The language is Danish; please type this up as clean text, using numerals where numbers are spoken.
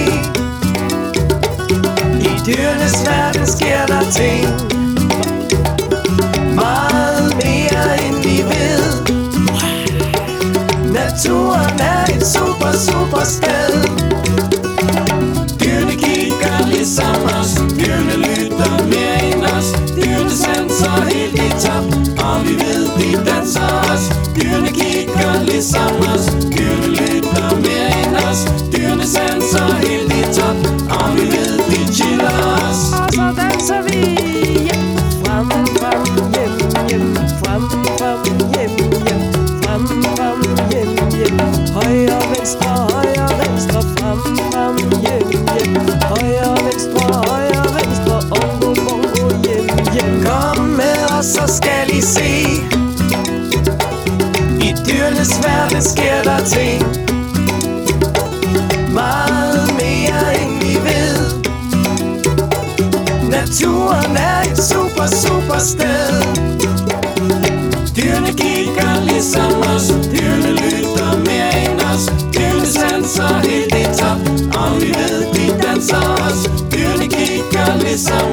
I dyrenes verden sker der ting, meget mere end vi ved. Naturen er et super sted. Dyrene kigger ligesom os, dyrene lytter mere end os. Dyrene sanser helt i top, og vi ved de danser os. Dyrene kigger ligesom os, dyrene lytter mere end os. Dyrene sanser helt i top, og vi ved de chiller os. Og så danser vi hjem, frem, hjem, hjem, frem, hjem, hjem, frem, hjem, hjem. Højre, venstre, frem, hjem, hjem. Højre, venstre, ongo, bongo, hjem, hjem. Kom med os, så skal I se. I dyrenes verden sker der ting, meget mere end vi ved. Naturen er et super sted. Dyrene kigger ligesom os, dyrene lytter mere end os. Dyrene sanser helt i top, og vi ved de danser os. Dyrene kigger ligesom